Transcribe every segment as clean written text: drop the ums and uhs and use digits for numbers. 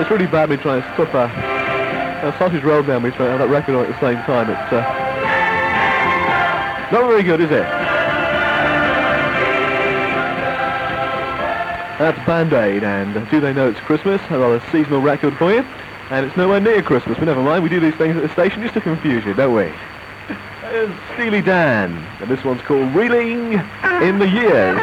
It's really bad me trying to stuff a sausage roll down me trying to have that record on at the same time. It's not very good, is it? That's Band-Aid, and Do They Know It's Christmas? Another seasonal record for you. And it's nowhere near Christmas, but never mind. We do these things at the station just to confuse you, don't we? There's Steely Dan, and this one's called Reeling in the Years.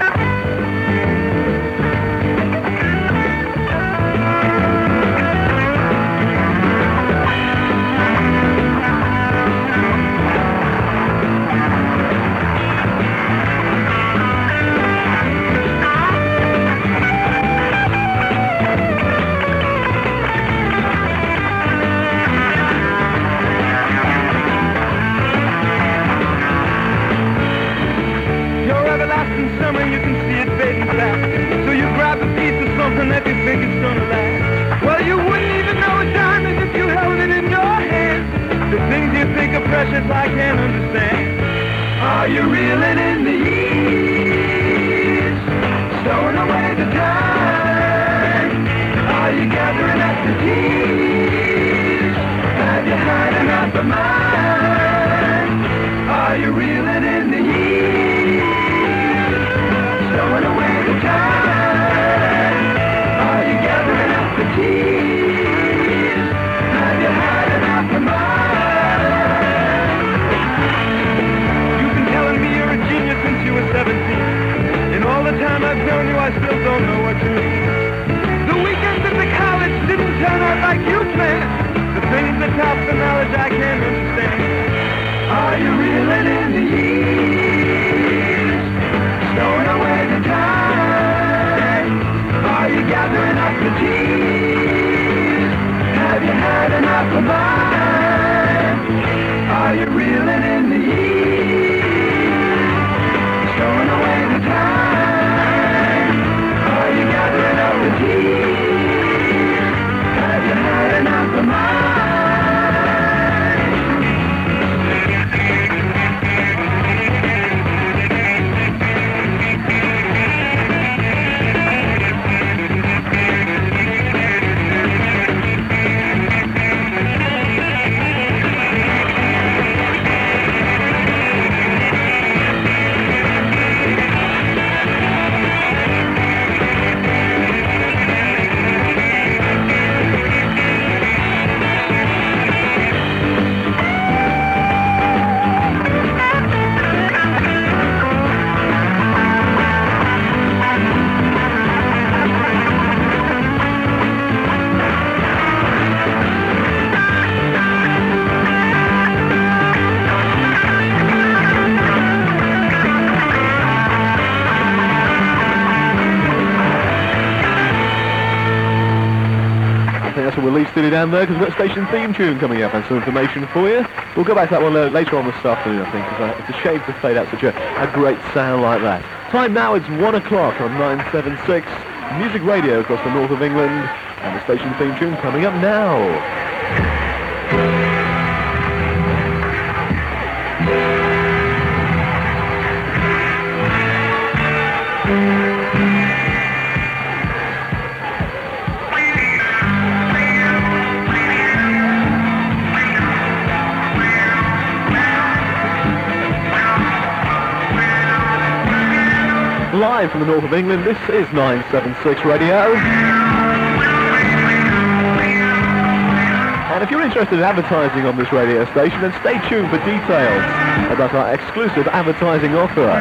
Precious, I can't understand. Are you reeling in the years, stowing away the time? Are you gathering up the tears? Have you had enough of mine? Are you reeling in the years, stowing away the time? Are you gathering up the tears? Have you had enough of mine? Since you were 17, in all the time I've known you, I still don't know what you mean. The weekends at the college didn't turn out like you planned. The things that top the knowledge I can't understand. Are you reeling in the years, stowing away the time? Are you gathering up the tears? Have you had enough of mine? Are you reeling in the years, throwing away the time? Are you gathering up the tears? Have you had enough of mine? We'll leave Steely Dan there because we've got a station theme tune coming up and some information for you. We'll go back to that one later on this afternoon, I think, because it's a shame to fade out such a great sound like that. Time now, it's 1 o'clock on 976 Music Radio across the north of England, and the station theme tune coming up now. Live from the north of England, this is 976 Radio. And if you're interested in advertising on this radio station, then stay tuned for details about our exclusive advertising offer.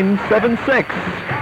976.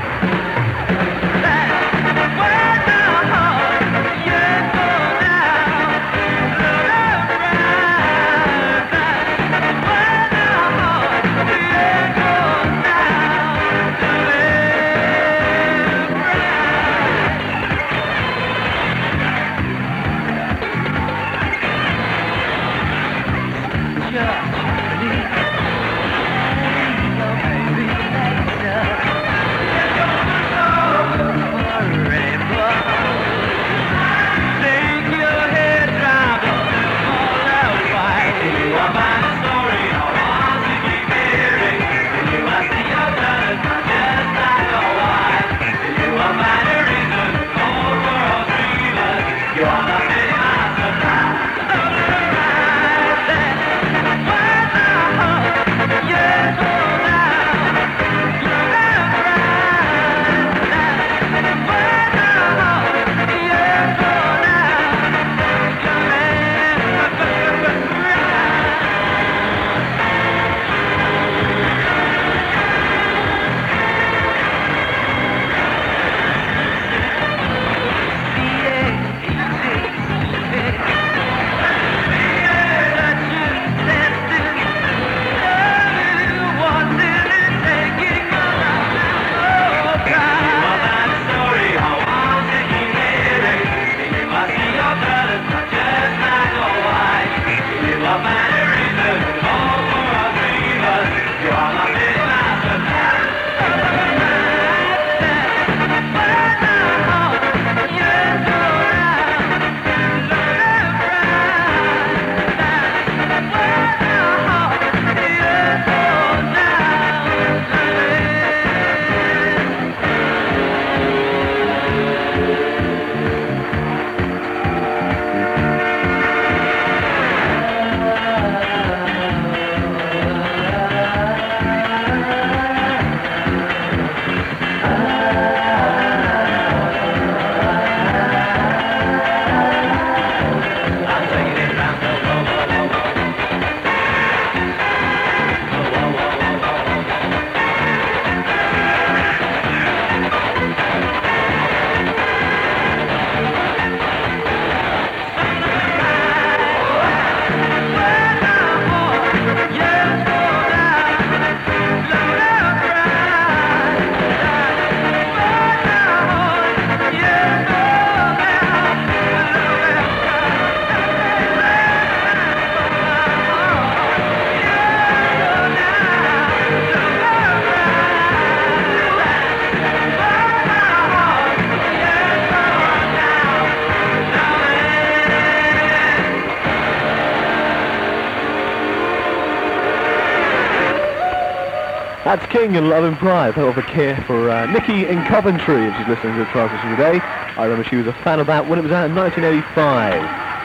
That's King and Love and Pride. That was a care for Nikki in Coventry, if she's listening to the transmission today. I remember she was a fan of that when it was out in 1985.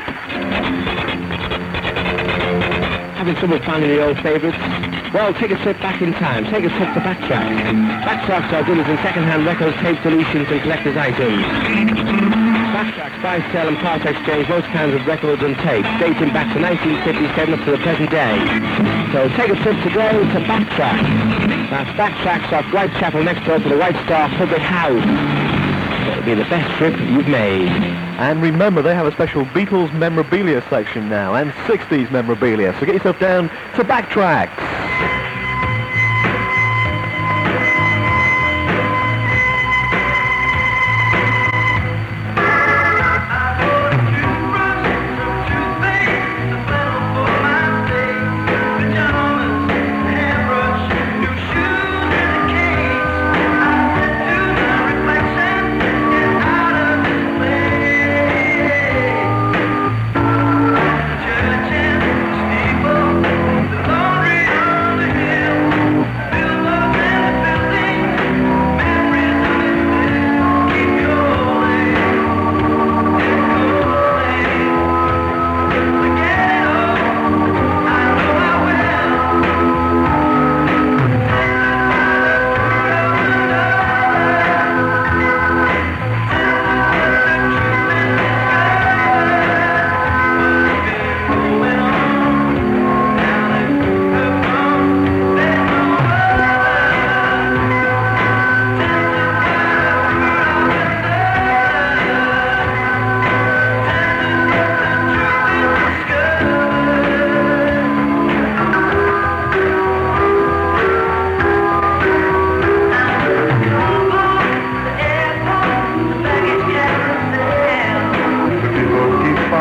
Having trouble finding the old favourites? Well, take a trip back in time. Take a trip to Backtracks. Backtracks are dealers in second-hand records, tape deletions and collector's items. Backtracks buy, sell and part exchange most kinds of records and tapes, dating back to 1957 up to the present day. So take a trip today to Backtracks. That's Backtracks off Whitechapel next door to the White Star Public House. It'll be the best trip you've made. And remember, they have a special Beatles memorabilia section now, and 60s memorabilia, so get yourself down to Backtracks.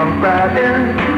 on Friday.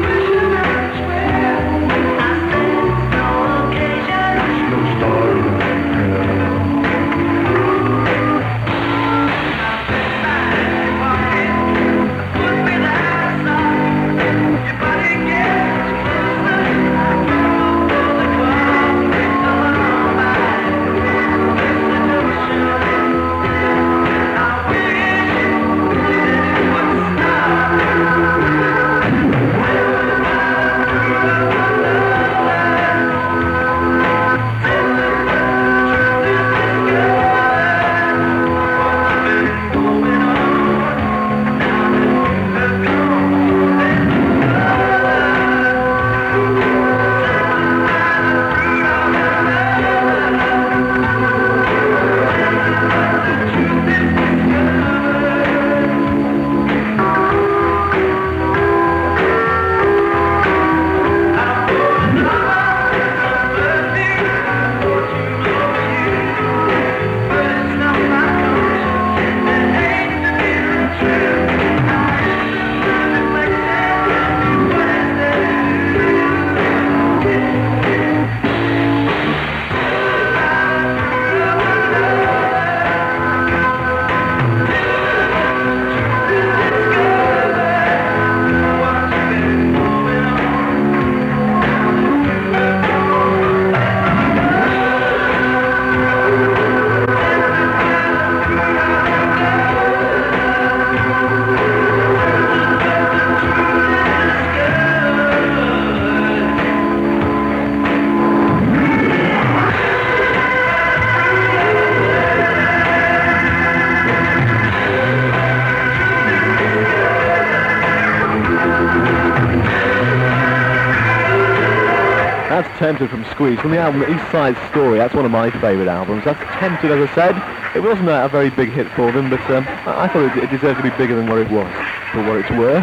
That's Tempted from Squeeze, from the album East Side Story. That's one of my favourite albums. That's Tempted, as I said. It wasn't a very big hit for them, but I thought it deserved to be bigger than what it was, for what it's worth.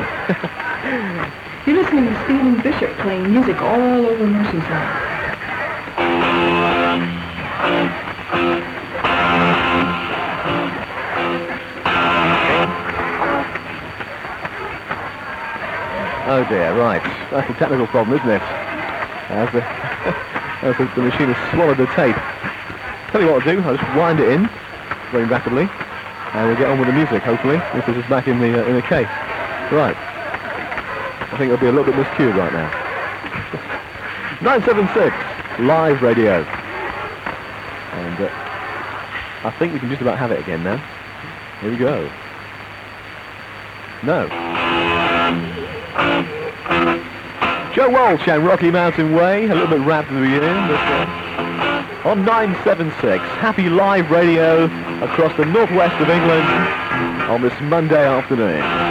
You're listening to Stephen Bishop playing music all over Merseyside. Oh dear, right. That's a technical problem, isn't it? As the machine has swallowed the tape. Tell you what I'll do, I'll just wind it in very rapidly, and we'll get on with the music, hopefully. This is back in the case. Right. I think it'll be a little bit miscued right now. 976, live radio. And I think we can just about have it again now. Here we go. No. Joe Walsh and Rocky Mountain Way, a little bit wrapped at the beginning, but on 976, happy live radio across the northwest of England on this Monday afternoon.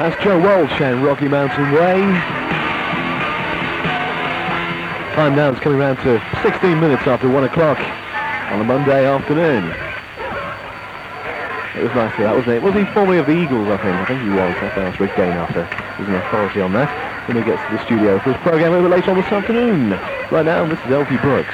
That's Joe Walsh and Rocky Mountain Way. Time now is coming around to 16 minutes after 1 o'clock on a Monday afternoon. It was nice for that, wasn't it? Was he formerly of the Eagles, I think? I think he was. I asked Rick Dane after. He's an authority on that. When he gets to the studio for his program a little later on this afternoon. Right now, this is Elfie Brooks.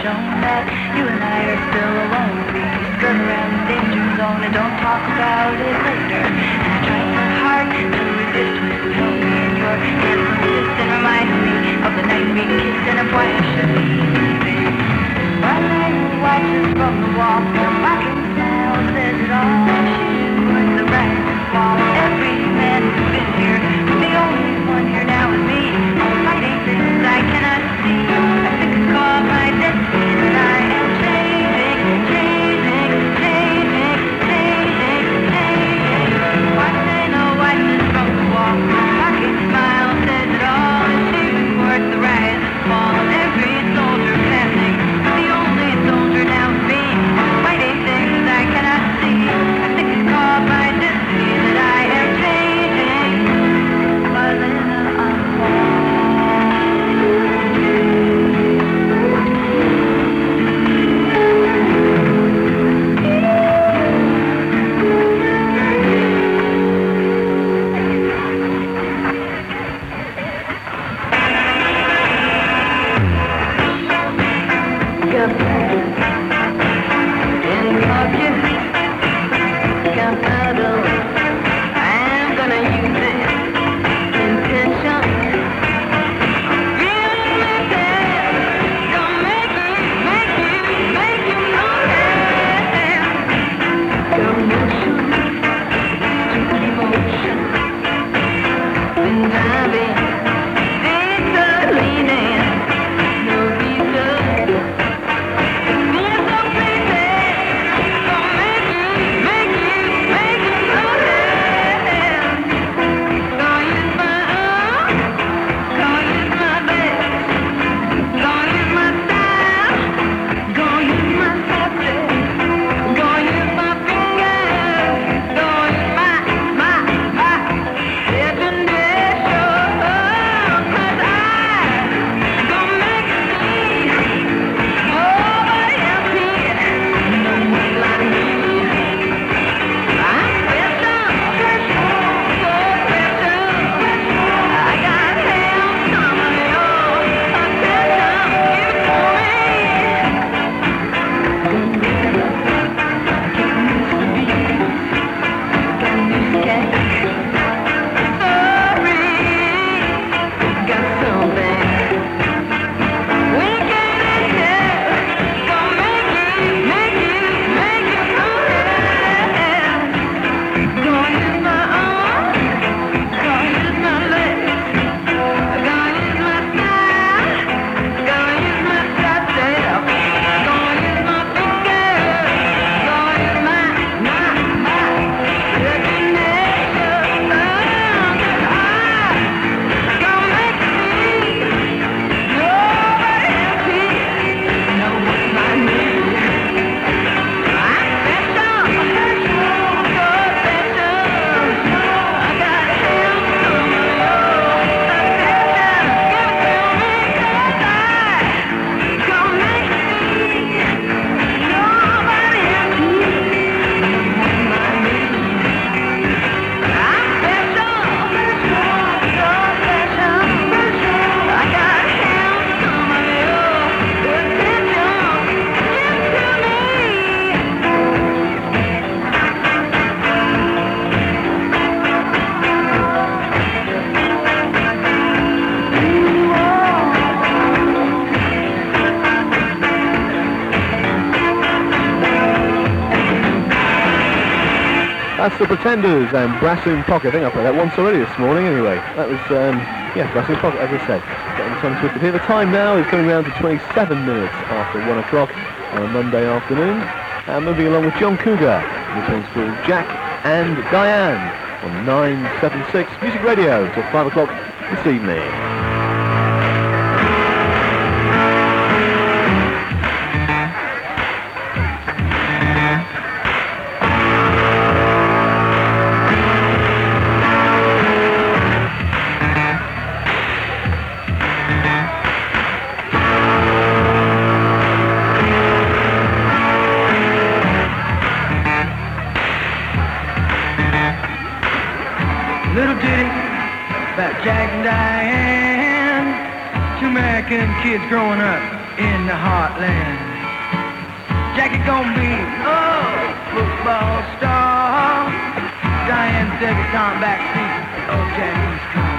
shown that you and I are still alone. Please skirt around the danger zone and don't talk about it later. And I try so hard to resist when you held me in your hands so distant, reminds me of the night we kissed and of why I should be leaving. One night watches from the wall, the mocking smile says it all. She was the rise and fall. Every man who's been here, the only one here now is me. Fighting things I cannot see. I think it's called my destiny that I am changing, changing, changing, changing, changing. One night watches from the wall, the mocking smile says it all. And she reports the rise and fall of every soldier passing. The only soldier now is me. Fighting things I cannot see. I think it's called my destiny that I am changing. Marlena on the wall. I'm gonna use it. Intention. Feeling like that. Gonna make you know that. Emotion. Emotion. And I've been leaning. No reason. Feel so crazy. Gonna make you know that. Gonna use my arm. Gonna use my best. Gonna use my style. Gonna use my subject. Gonna use my fingers. Gonna use my imagination. 'Cause I'm gonna make it see. Nobody else here knows what I need. I'm special, so special. I got hell some of your attention. Give it to me. Got something. We can here. Gonna make you know that. Gonna use my arm. Gonna use my legs. Gonna use my style. Gonna use my subject. Gonna use my fingers. Gonna use my imagination. 'Cause I'm gonna make it see. Nobody else here knows what I need. I'm special, so special. I got hell some of your attention. Give it to me, 'cause I'm gonna make it see. Nobody else here knows what I need. I'm special, so special. I got hell some of your attention. Give it to me. That's the Pretenders and Brasoon Pocket. I think I played that once already this morning anyway. That was, Brasoon Pocket, as I said. Getting the time twisted here. The time now is coming round to 27 minutes after 1 o'clock on a Monday afternoon. And moving along with John Cougar. This one's called Jack and Diane on 976 Music Radio till 5 o'clock this evening. Little ditty about Jack and Diane, two American kids growing up in the heartland. Jackie gonna be a football star. Diane's debutante backseat of Jackie's car.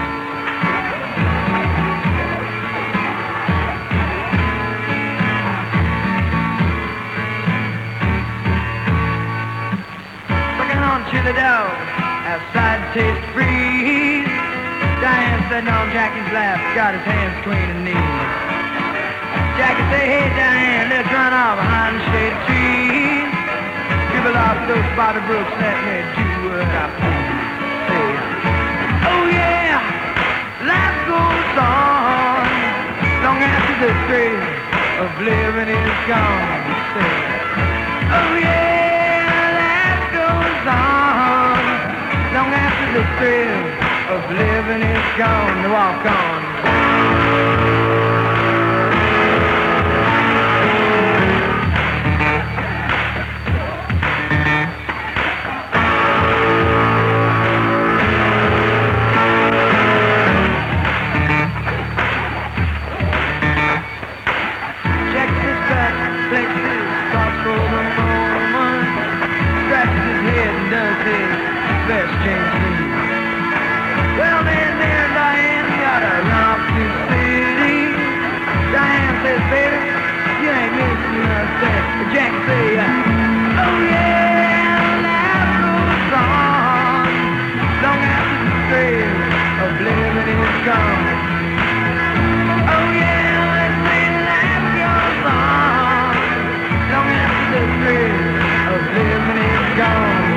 Sucking on chili dog, outside taste freeze. Diane sitting on Jackie's lap, got his hands between his knees. Jackie say, hey Diane, let's run off behind the shade of trees. People off those spotted brooks, let me do what I please. Say, oh yeah, life goes on long after the thrill of living is gone. Say, oh yeah, life goes on long after the thrill of living is gone. To walk on. Best James Lee. Well, then, Diane got a run off to the city. Diane says, baby, you ain't missing nothing. But Jackie say, oh yeah, life goes on long after the thrill of living is gone. Oh yeah, let's say life goes on long after the thrill of living is gone.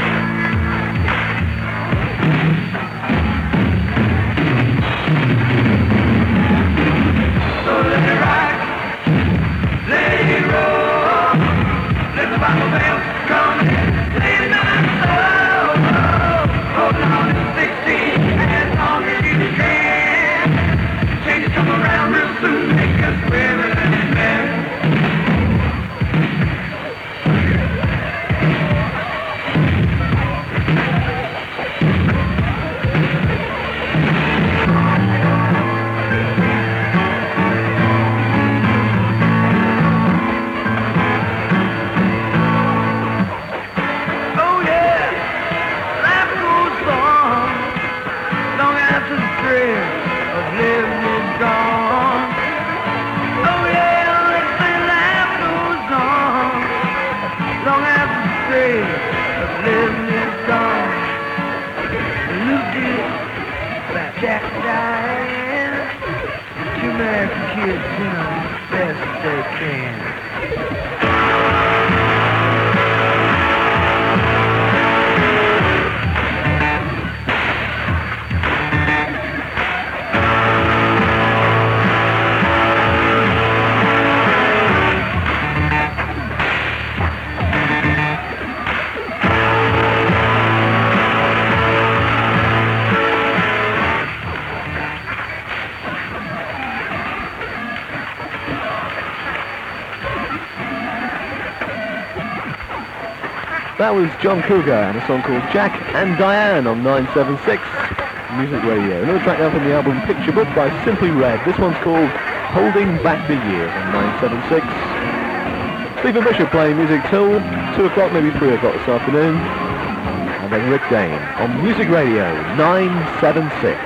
Jack Diane, two American kids doing the best they can. That was John Cougar and a song called Jack and Diane on 976 Music Radio. Another track now from the album Picture Book by Simply Red. This one's called Holding Back the Years on 976. Stephen Bishop playing music till 2 o'clock, maybe 3 o'clock this afternoon. And then Rick Dane on Music Radio 976.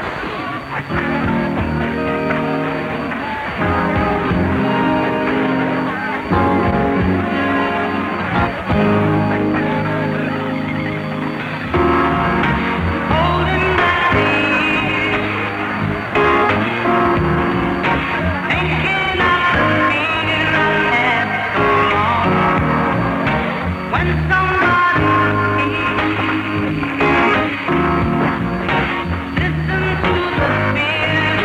Listen to the fear.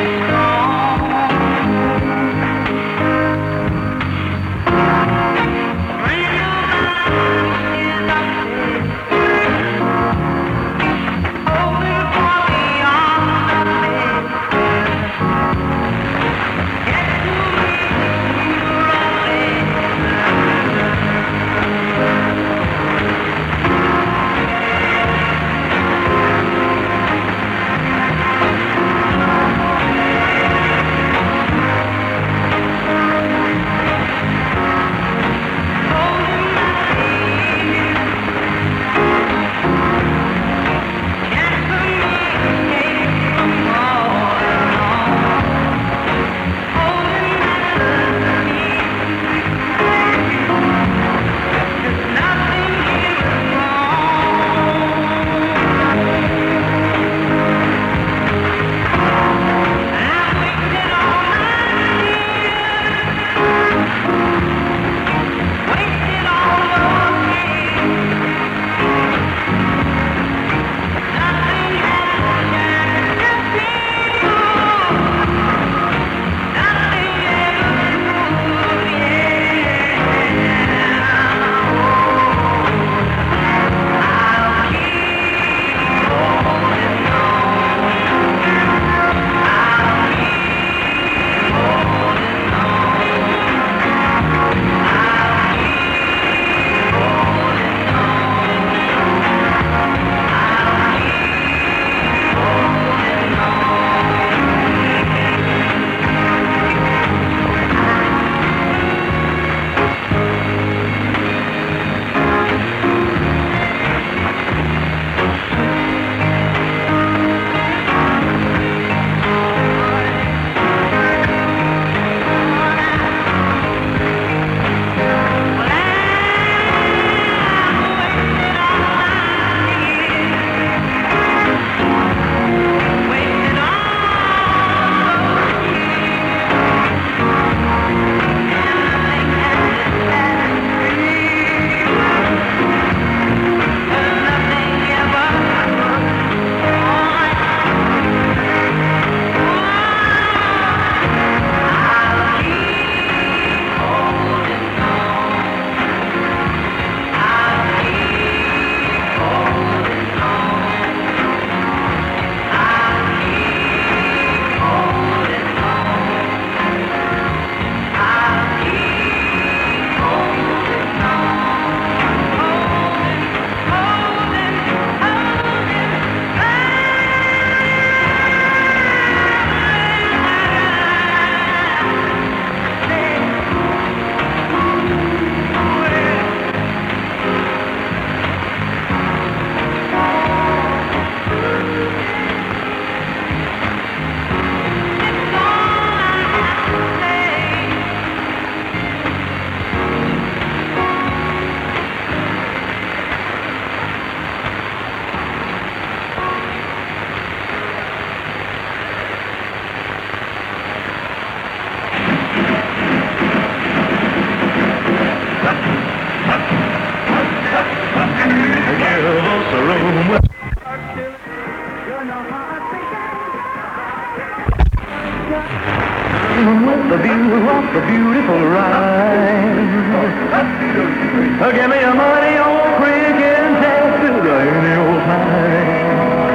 with a view of the beautiful rhyme. Give me a muddy old creek in Texas any old time.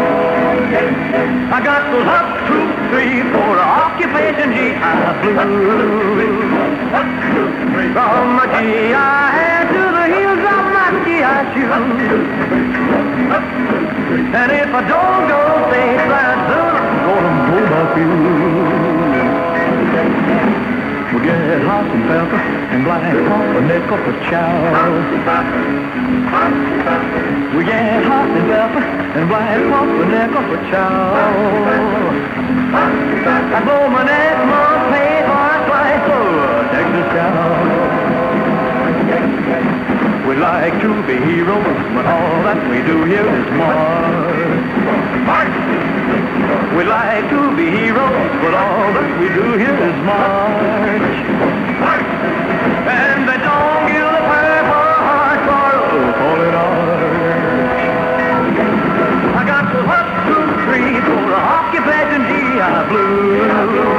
I got the Huck Troop 3 for occupation GI Blue. From my GI to the heels of my GI shoes. And if I don't go stateside soon, I'm gonna blow my fuse. We get hot and pepper and black pumpernickel for chow. We get hot and pepper and black pumpernickel for chow. I blow my next month's pay for a slice of Texas cow. We like to be heroes, but all that we do here is march. We like to be heroes, but all that we do here is march. And they don't give the Purple Heart for it arch. I got the Huck Troop 3 for occupation GI Blue.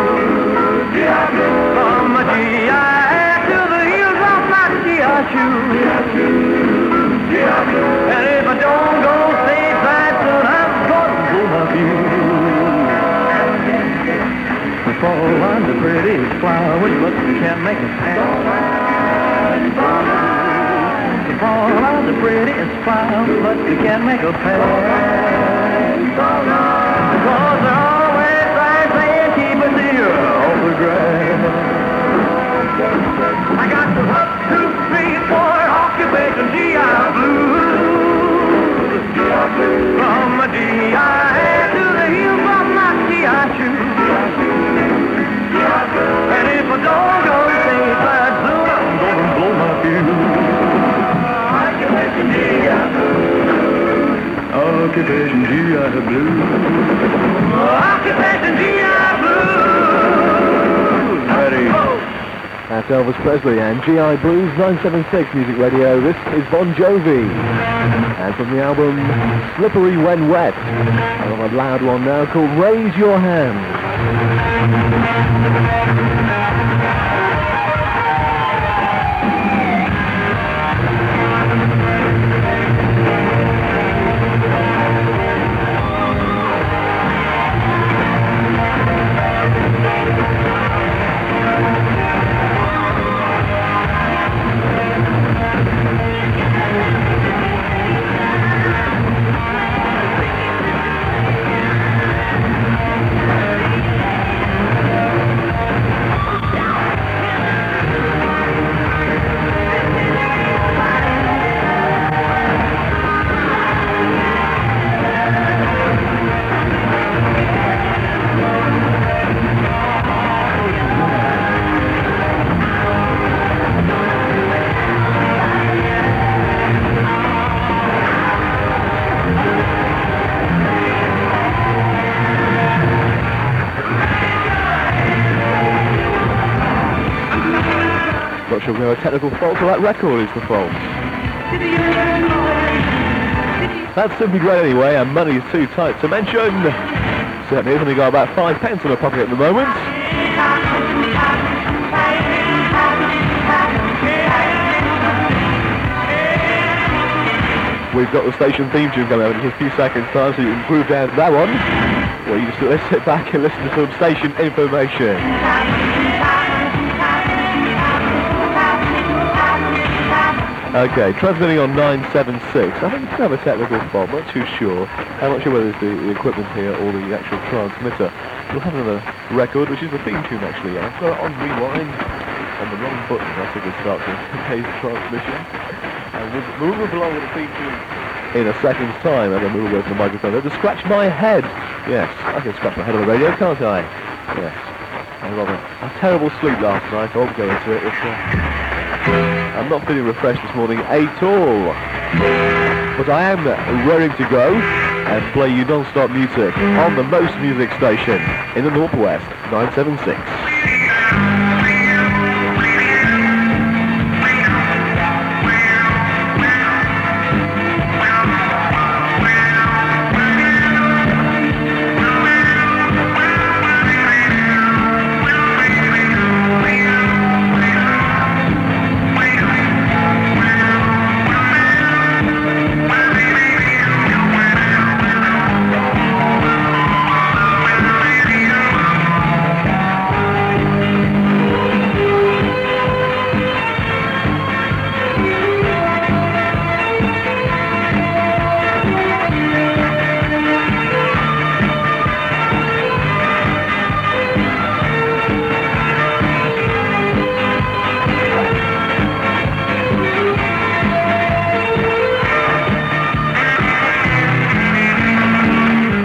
From my GI to the heels of my GI shoes. And if I don't go stateside soon, I'm gonna blow my fuse. The fall lines are pretty as flowers, but we can't make a sound. The fall lines are pretty as flowers, but we can't make a sound. Because they're always trying saying keep us here on the ground. I got the Huck Troop 3 for occupation GI Blue. From my GI to the heels of my GI shoes. And if I don't go stateside soon, I'm gonna blow my fuse. Occupation GI Blue. Occupation GI Blue. Occupation GI Blue. Ready. That's Elvis Presley and GI Blues 976 Music Radio. This is Bon Jovi. And from the album Slippery When Wet, I got a loud one now called Raise Your Hand. Not sure if we have a technical fault, or that record is the fault. That's simply great anyway, and money is too tight to mention. Certainly has only got about 5 pence in her pocket at the moment. We've got the station theme tune coming out in just a few seconds time, so you can groove down to that one. Or you just sit back and listen to some station information. Okay, transmitting on 976. I think it's kind of a technical fault, not too sure. I'm not sure whether it's the equipment here or the actual transmitter. We'll have another record, which is the theme tune actually. I've got it on rewind and the wrong button. That's a good start to today's transmission. And we'll move along with the theme tune in a second's time, and then we'll go to the microphone. To scratch my head. Yes, I can scratch my head on the radio, can't I? Yes. I got a terrible sleep last night. I won't go into it. I'm not feeling refreshed this morning at all. But I am raring to go and play you non-stop music on the most music station in the Northwest, 976.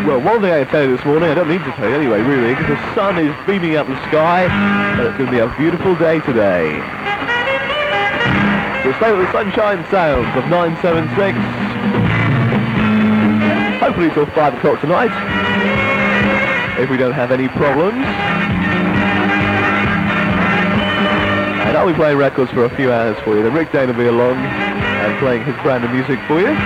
Well, one thing I can tell you this morning, I don't need to tell you anyway, really, because the sun is beaming up the sky, and it's going to be a beautiful day today. So stay with the sunshine sounds of 976. Hopefully till 5 o'clock tonight, if we don't have any problems. And I'll be playing records for a few hours for you. Then Rick Dane will be along and playing his brand of music for you.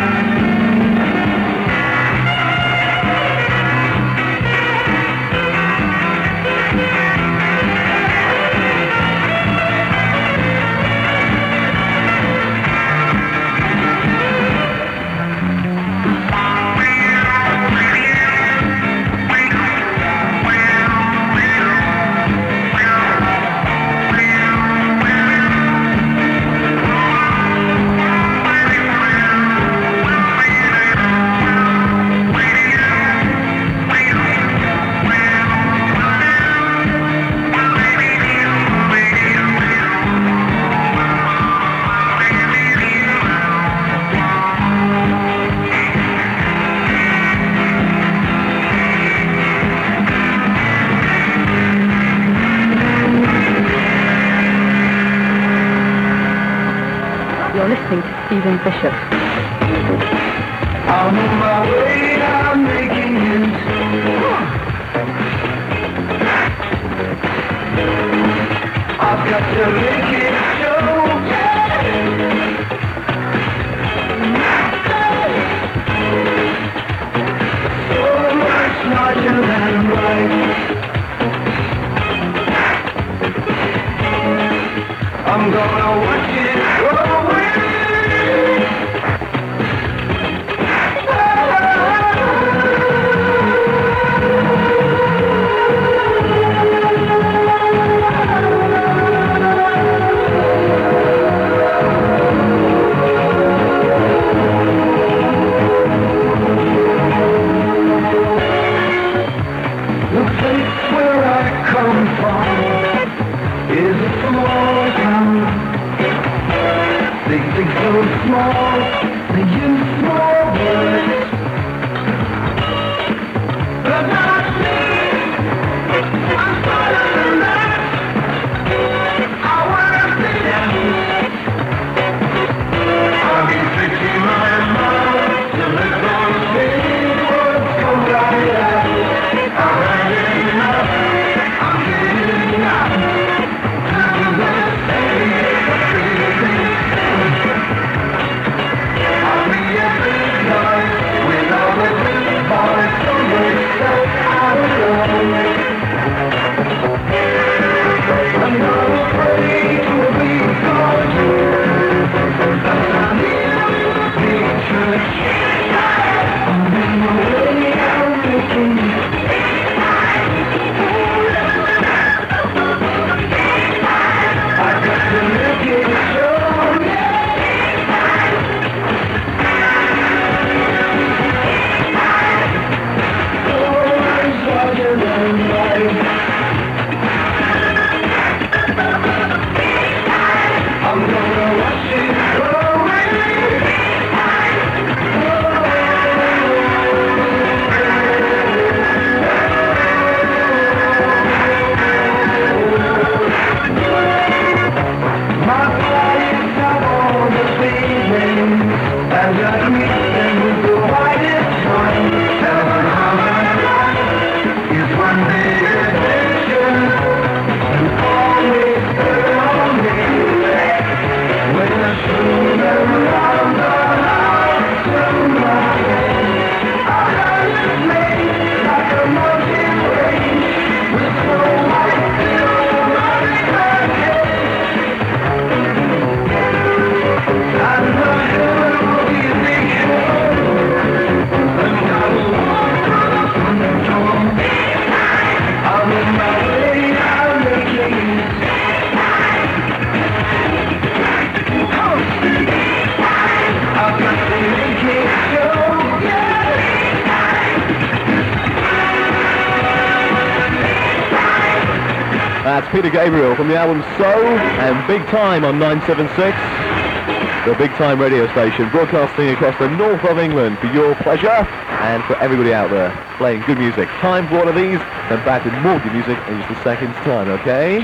You're listening to Stephen Bishop. I'm on my way, I'm making it. I've got to make it show. So much larger than life. I'm gonna watch it go away. The place where I come from is a small town. They think so small, they use small words. But not me, I'm smarter than that. I wanna be down. I'll be fixing my mouth to let those big words come right out. I'm getting up, I'm getting up. To the same, I'll be a big guy with all the big boys somewhere stuck out alone. I'm not afraid to be God. That's how the church. I'm in my way, I'm making it. I got to make it show. I'm gonna watch it go away. My boys have all the feelings as I meet them with the whitest one. Tell them how my life is one big adventure. You always turn me when I shoot around the house of my head. I heard it play like a mountain range with snow white fields running my head. And the hill will be a big hill, and I will walk through the front door. I'm on my way, I'm making it. I've got to make it show, That's Peter Gabriel from the album So and Big Time on 976. the big-time radio station broadcasting across the north of England for your pleasure and for everybody out there playing good music. Time for one of these, and back with more good music in just a second's time, okay?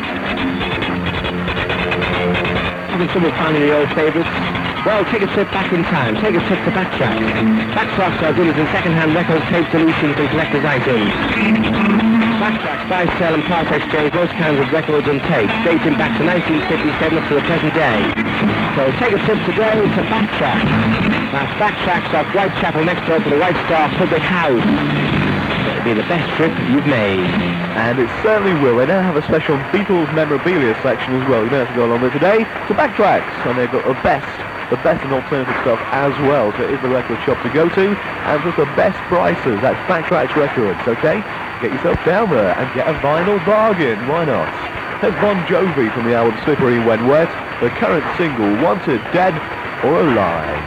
Having trouble finding the old favourites? Well, take a trip back in time. Take a trip to Backtracks. Backtracks are dealers in second-hand records, tape solutions and collector's items. Backtracks buy, sell and part exchange most kinds of records and tapes, dating back to 1957 up to the present day. So take a trip today to Backtracks. That's Backtracks off Whitechapel next door to the White Star Public House. It'll be the best trip you've made. And it certainly will. They now have a special Beatles memorabilia section as well. You don't have to go along with today to Backtracks, and they've got the best and alternative stuff as well. So it is the record shop to go to, and just the best prices. That's Backtracks Records, okay? Get yourself down there and get a vinyl bargain. Why not? There's Bon Jovi from the album Slippery When Wet, the current single Wanted, Dead or Alive.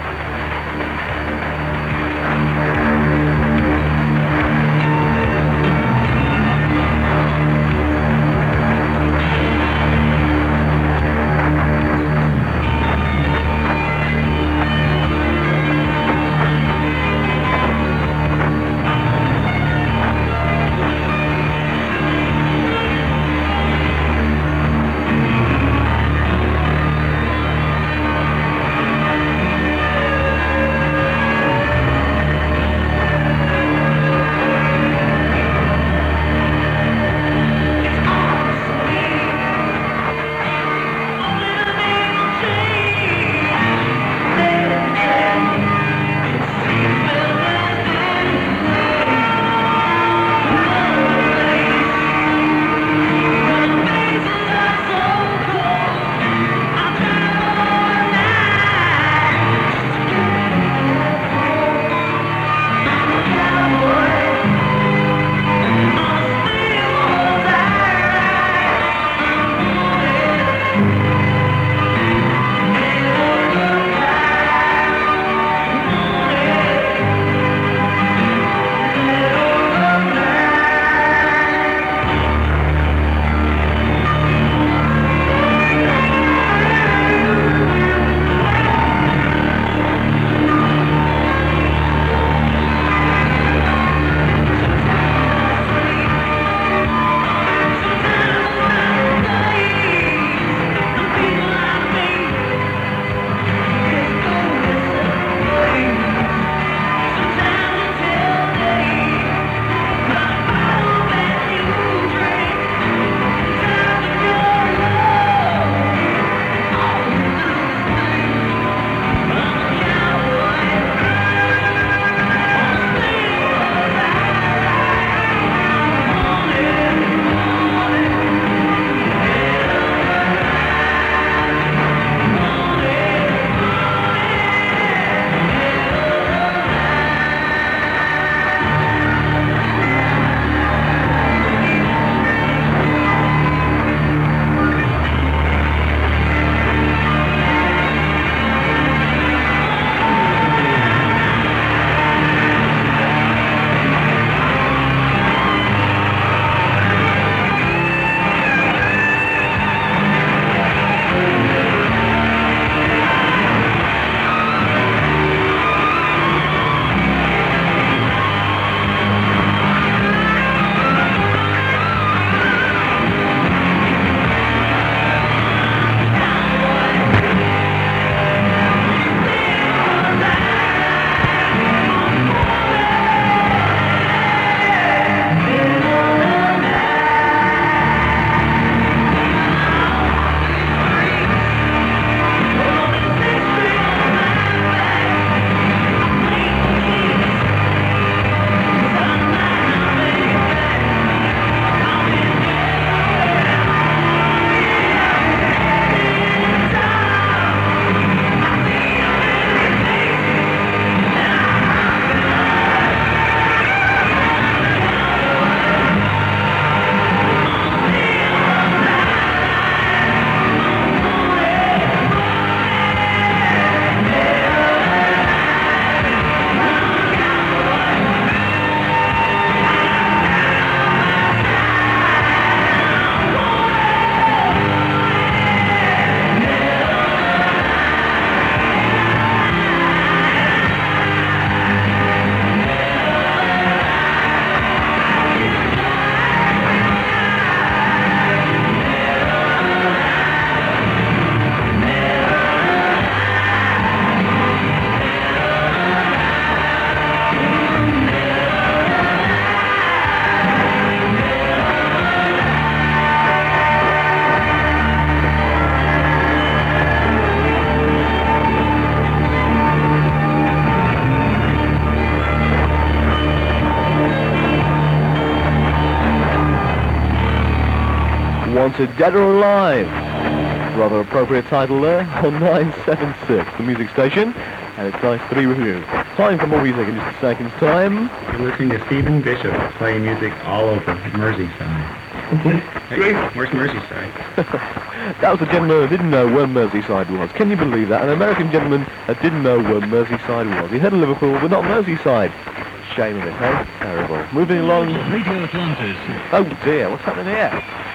on to Dead or Alive. Rather appropriate title there, on 976, the music station, and it's Dice 3 Review. Time for more music in just a second's time. You're listening to Stephen Bishop playing music all over Merseyside. Hey, where's Merseyside? That was a gentleman who didn't know where Merseyside was. Can you believe that? An American gentleman that didn't know where Merseyside was. He heard of Liverpool, but not Merseyside. Shame of it, eh? Terrible. Moving along. Radio Atlantis. Oh dear, what's happening here?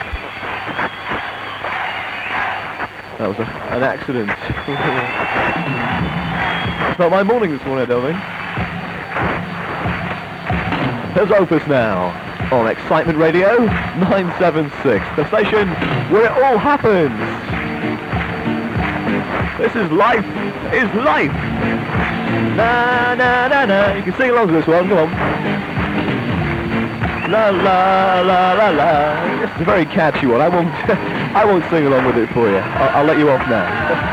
That was an accident. It's not my morning this morning, I don't think. There's Opus now on Excitement Radio 976, the station where it all happens. This is life, Na na na na. You can sing along to this one, come on. La la la la la. This is a very catchy one. I won't sing along with it for you. I'll let you off now.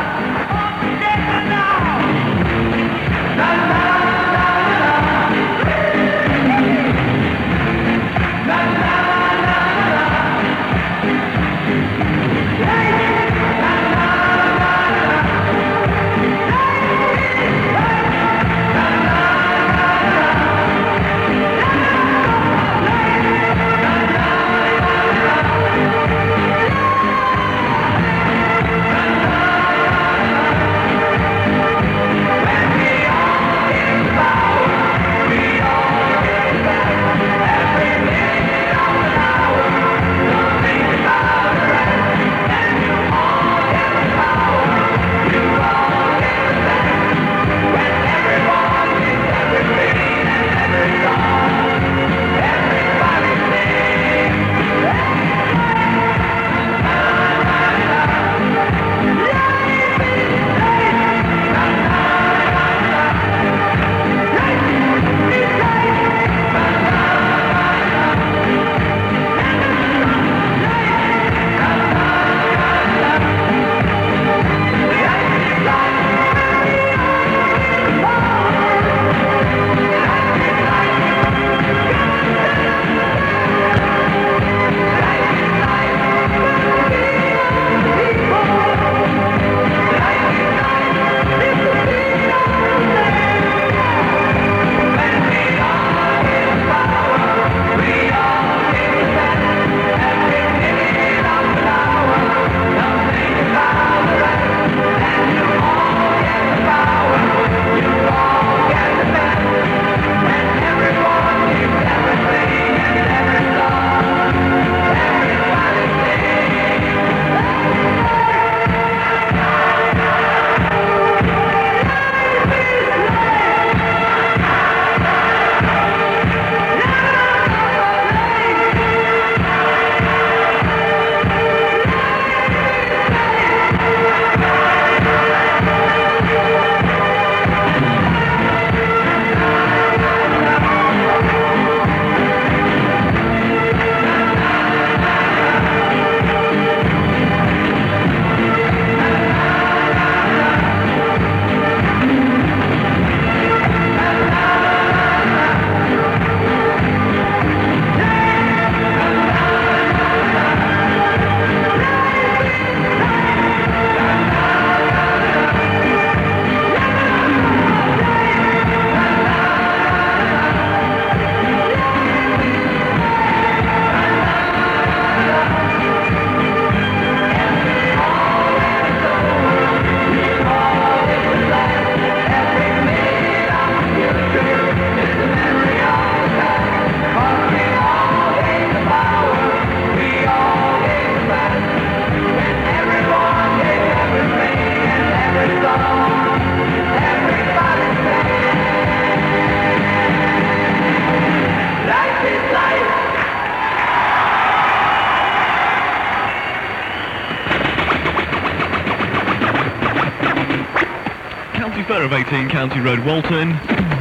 Fair of 18 County Road, Walton,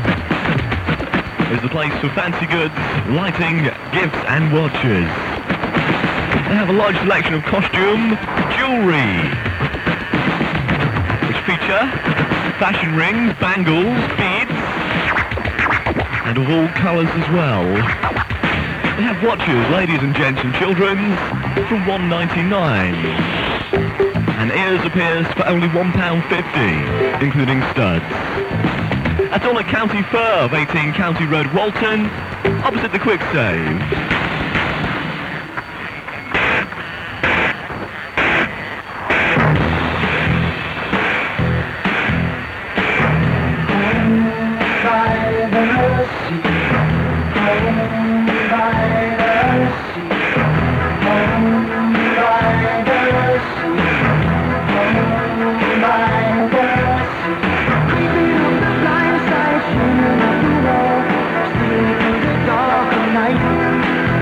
is the place for fancy goods, lighting, gifts and watches. They have a large selection of costume, jewellery, which feature fashion rings, bangles, beads, and of all colours as well. They have watches, ladies and gents and children's, for $1.99. And ears of pierced for only £1.50, including studs. That's all at County Fur of 18 County Road, Walton, opposite the Quick Save. Dark night.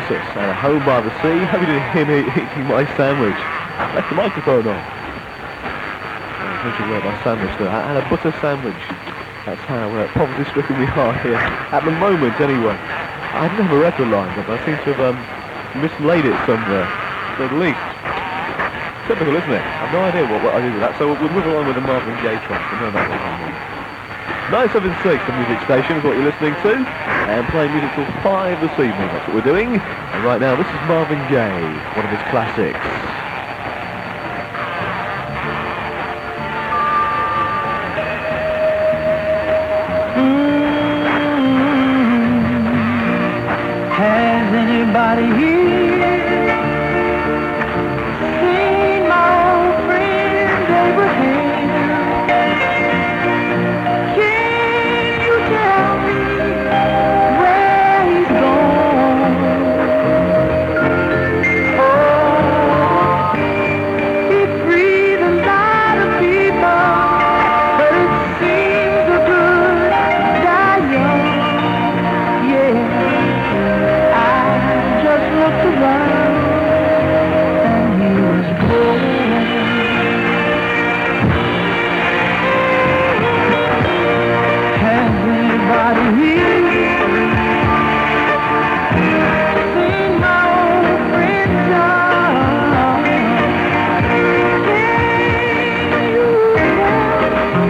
Oasis and A Home by the Sea. Hope you didn't hear me eating my sandwich. Left the microphone on. Visual my sandwich there. I had a butter sandwich. That's how poverty-stricken we are here. At the moment, anyway. I didn't have a record lined up. I seem to have mislaid it somewhere. At least. Typical, isn't it? I have no idea what I did with that. So we'll move along with the Marvin Gaye track. I know that's what I mean. 976, the music station, is what you're listening to. And playing music till 5 this evening. That's what we're doing. And right now, this is Marvin Gaye, one of his classics. Has anybody here seen my old friend Abraham? Can you tell me where he's gone? Oh, he freed a lot of people, but it seems a good die young. Yeah. Just looked around and he was gone. Has anybody here seen my old friend John? Can you tell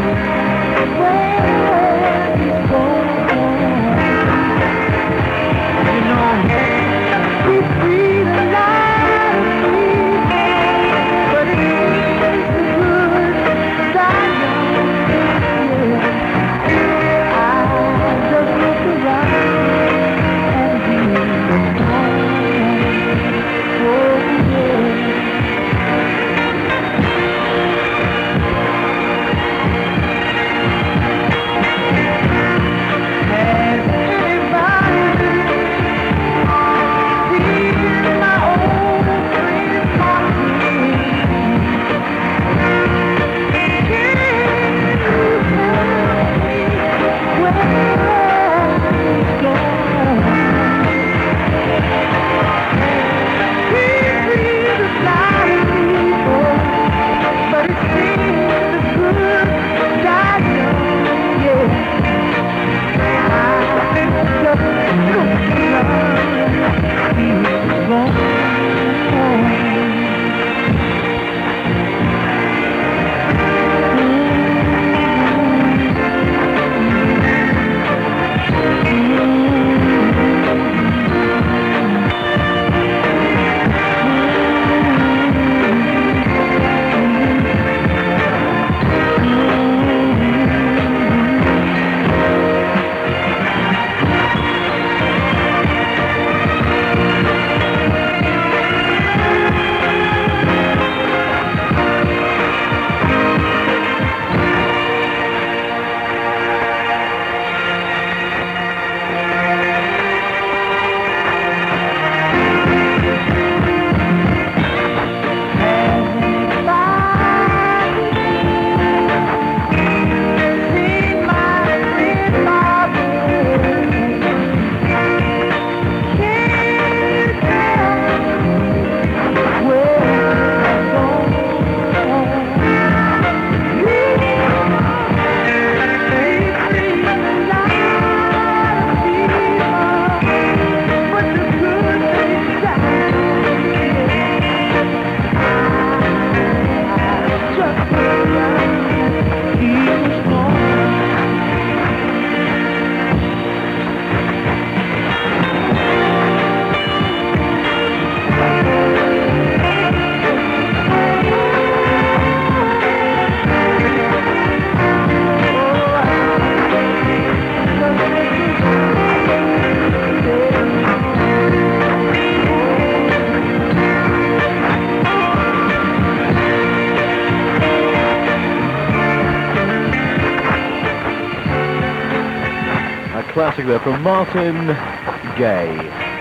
where he's gone? You know, we free the light of people, but it is the good die young. Yeah. I just looked around and he was gone. Oh, yeah. Has anybody seen my old friend Martin? Can you tell me where he's gone? He freed a lot of people, but it seems the good die young. Yeah. I just looked around, he was gone. Classic there from Marvin Gaye.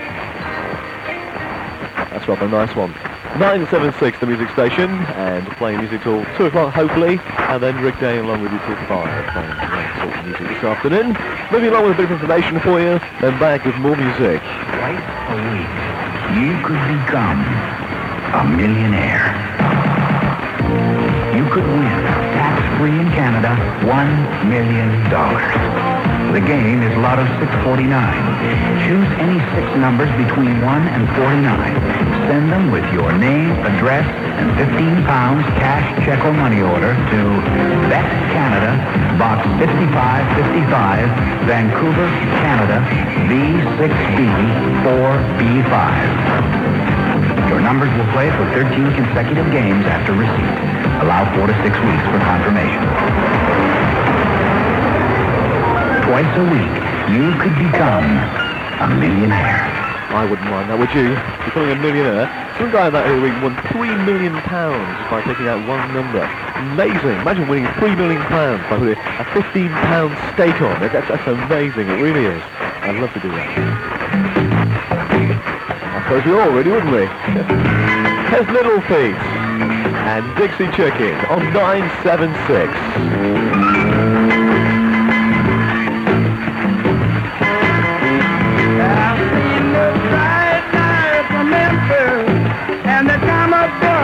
That's rather a nice one. 976, the music station, and playing music till 2 o'clock, hopefully, and then Rick Day along with you till 5, playing great sort of music this afternoon. Moving along with a bit of information for you, then back with more music. Twice a week. you could become a millionaire. You could win, tax-free in Canada, $1 million. The game is Lotto 649. Choose any 6 numbers between 1 and 49. Send them with your name, address, and 15 pounds cash, check, or money order to Bet Canada, Box 5555, Vancouver, Canada, V6B 4B5. Your numbers will play for 13 consecutive games after receipt. Allow 4 to 6 weeks for confirmation. Twice a week, you could become a millionaire. I wouldn't mind that, would you? Becoming a millionaire. Some guy about here won £3 million by taking out one number. Amazing. Imagine winning £3 million by putting a £15 stake on it. That's amazing. It really is. I'd love to do that. I suppose we all really, wouldn't we? There's Little Feet and Dixie Chicken on 976. And the time of